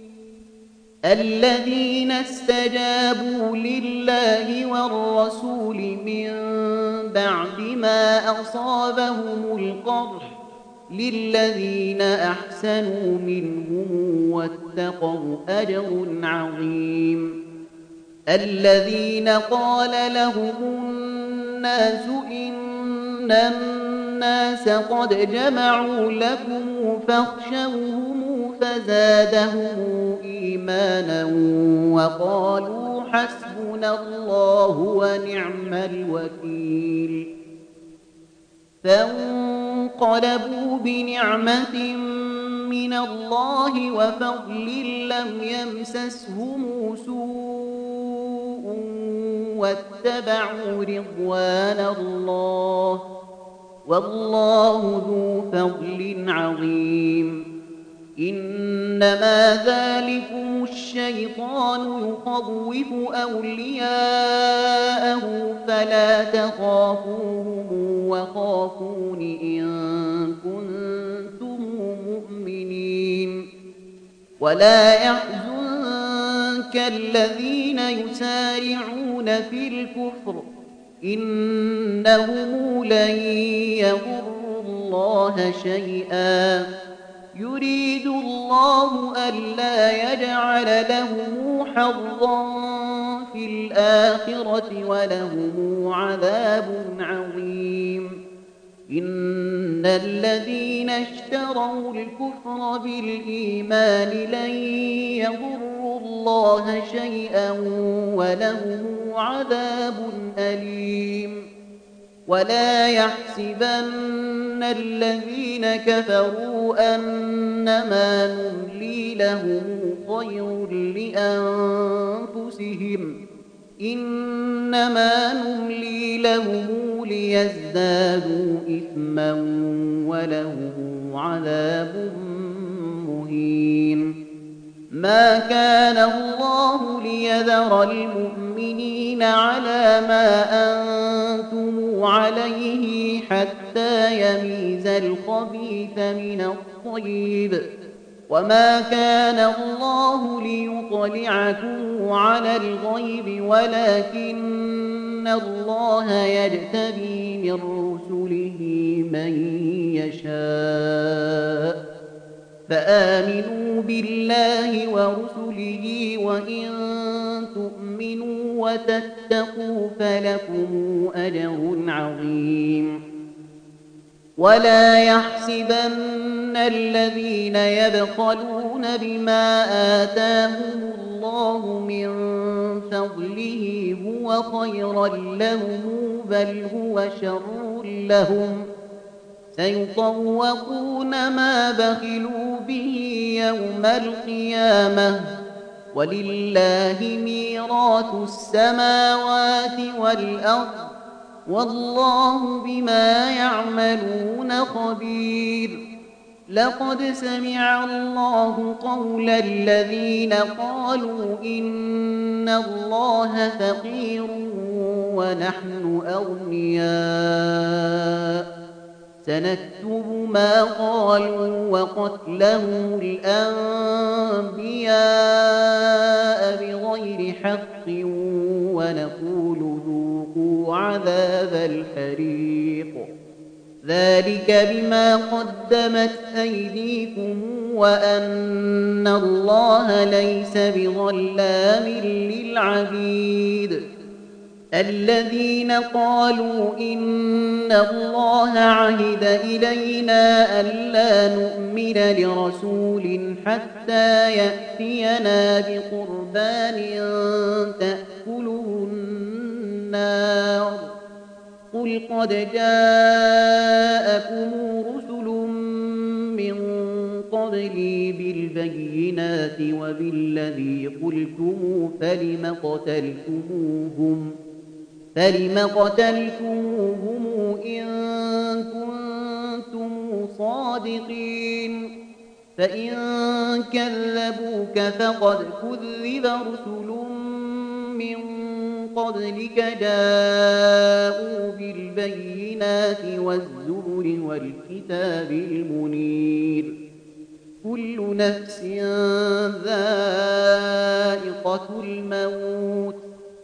الذين استجابوا لله والرسول من بعد ما أصابهم القرح للذين أحسنوا منهم واتقوا أجر عظيم. الذين قال لهم الناس إن الناس قد جمعوا لكم فاخشوهم فزادهم إيمانا وقالوا حسبنا الله ونعم الوكيل. فانقلبوا بنعمة من الله وفضل لم يمسسهم سوء واتبعوا رضوان الله والله ذو فضل عظيم. إنما ذلكم الشيطان يخوف أولياءه فلا تخافوهم وخافون إن كنتم مؤمنين. ولا يحزنك الذين يسارعون في الكفر إنهم لن يضروا الله شيئا يريد الله ألا يجعل لهم حظا في الآخرة ولهم عذاب عظيم. إن الذين اشتروا الكفر بالإيمان لن يضروا الله شيئا ولهم عذاب أليم. ولا يحسبن الذين كفروا أنما نملي لهم خير لأنفسهم إنما نملي لهم ليزدادوا إثما ولهم عذاب مهين. ما كان الله ليذر المؤمنين على ما أنتم عليه حتى يميز الخبيث من الطيب وما كان الله ليطلعكم على الغيب ولكن الله يجتبي من رسله من يشاء فآمنوا بالله ورسله وإن تؤمنوا وتتقوا فلكم أجر عظيم. ولا يحسبن الذين يبخلون بما آتاهم الله من فضله هو خيرا لهم بل هو شر لهم سيطوقون ما بخلوا به يوم القيامة ولله ميراث السماوات والأرض والله بما يعملون خبير. لقد سمع الله قول الذين قالوا إن الله فقير ونحن أغنياء سنكتب ما قالوا وقتلهم الأنبياء بغير حق ونقول ذوقوا عذاب الحريق ذلك بما قدمت أيديكم وأن الله ليس بظلام للعبيد الذين قالوا إن الله عهد إلينا ألا نؤمن لرسول حتى يأتينا بقربان تأكله النار قل قد جاءكم رسل من قبلي بالبينات وبالذي قلتم فلم قتلتموهم إن كنتم صادقين فإن كذبوك فقد كذب رسل من قبلك جاءوا بالبينات والزبر والكتاب المنير كل نفس ذائقة الموت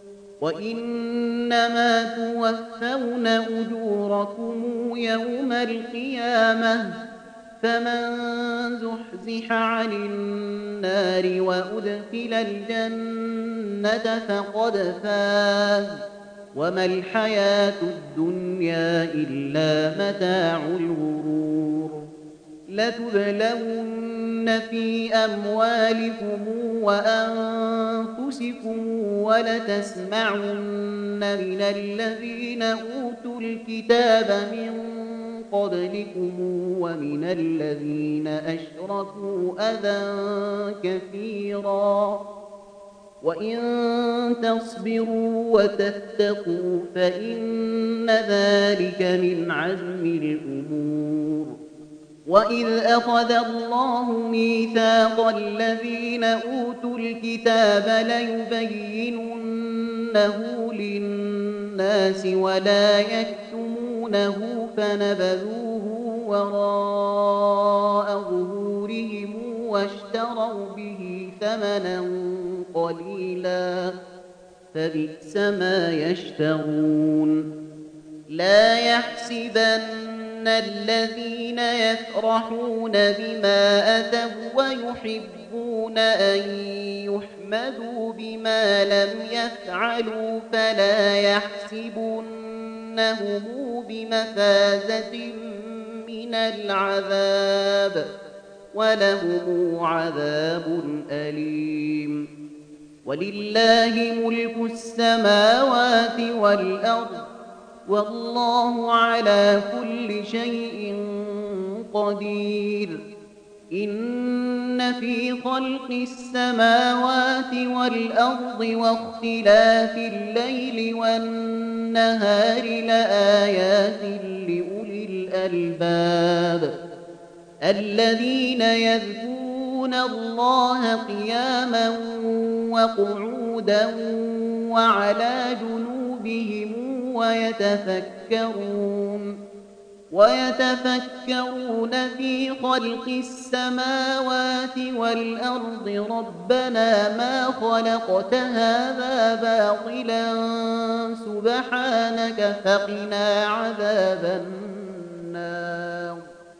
وإنما توفون أجوركم يوم القيامة فمن زحزح عن النار وأدخل الجنة فقد فاز وما الحياة الدنيا إلا متاع الغرور لتبلون في أموالكم وأنفسكم ولتسمعن من الذين أوتوا الكتاب من قبلكم ومن الذين أشركوا أذى كثيرا وإن تصبروا وتتقوا فإن ذلك من عزم الأمور وإذ أخذ الله ميثاق الذين أوتوا الكتاب ليبيننه للناس ولا يكتمونه فنبذوه وراء ظهورهم واشتروا به ثمنا قليلا فبئس ما يشترون لا يحسبن الذين يفرحون بما أتوا ويحبون أن يحمدوا بما لم يفعلوا فلا يحسبنهم بمفازة من العذاب ولهم عذاب أليم ولله ملك السماوات والأرض والله على كل شيء قدير إن في خلق السماوات والأرض واختلاف الليل والنهار لآيات لأولي الألباب الذين يذكرون الله قياما وقعودا وعلى جنوبهم ويتفكرون في خلق السماوات والأرض ربنا ما خلقت هذا باطلا سبحانك فقنا عذاب النار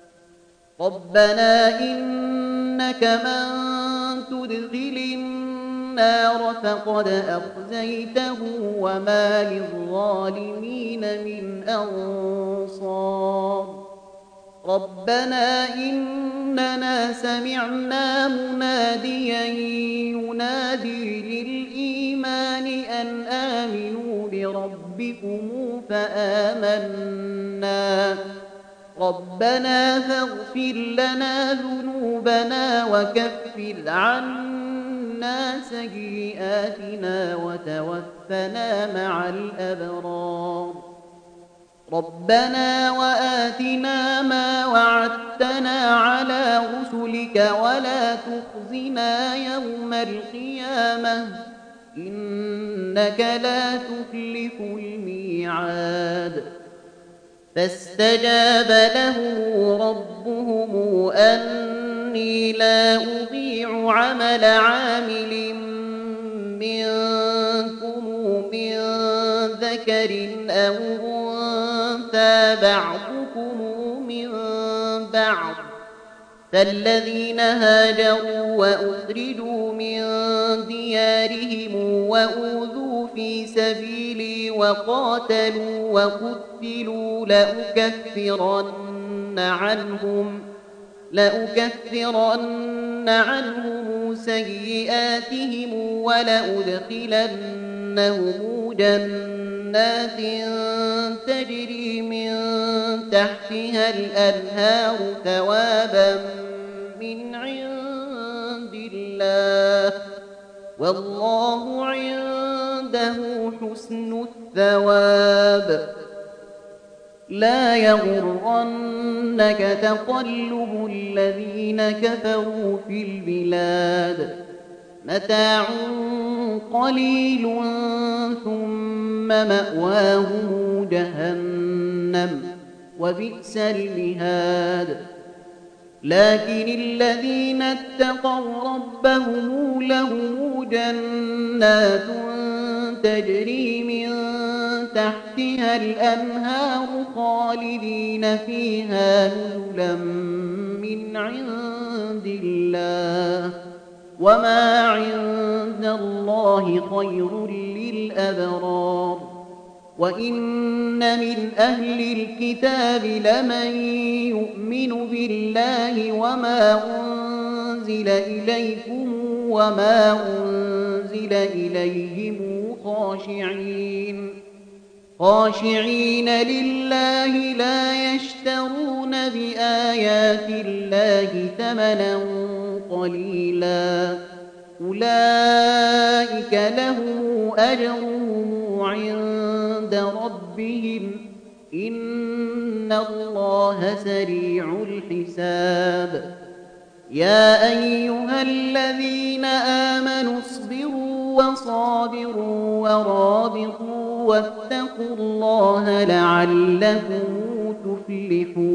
ربنا إنك من تدخل النار فقد أخزيته وما للظالمين من أنصار ربنا إننا سمعنا مناديا ينادي للإيمان أن آمنوا بربكم فآمنا ربنا فاغفر لنا ذنوبنا وكفر عنا سيئاتنا وتوفنا مع الأبرار ربنا وآتنا ما وعدتنا على رسلك ولا تخزنا يوم القيامة إنك لا تخلف الميعاد فاستجاب له ربهم أني لا أضيع عمل عامل منكم من ذكر أو أنثى بعضكم من بعض فالذين هاجروا وأخرجوا من ديارهم وأوذوا في سبيلي وقاتلوا وقتلوا لأكفرن عنهم سيئاتهم ولأدخلنهم جنات تجري من تحتها الأنهار ثوابا من عند الله والله عنده حسن الثواب لا يغرنك تقلب الذين كفروا في البلاد متاع قليل ثم مأواهم جهنم وبئس المهاد لكن الذين اتقوا ربهم لهم جنات تجري من تحتها الأنهار خالدين فيها نزلا من عند الله وما عند الله خير للأبرار وإن من أهل الكتاب لمن يؤمن بالله وما أنزل إليكم وما أنزل إليهم خاشعين لله لا يشترون بآيات الله ثمنا قليلا أولئك لهم أجرهم عند ربهم إن الله سريع الحساب يا أيها الذين آمنوا اصبروا وصابروا ورابطوا واتقوا الله لعلكم تفلحون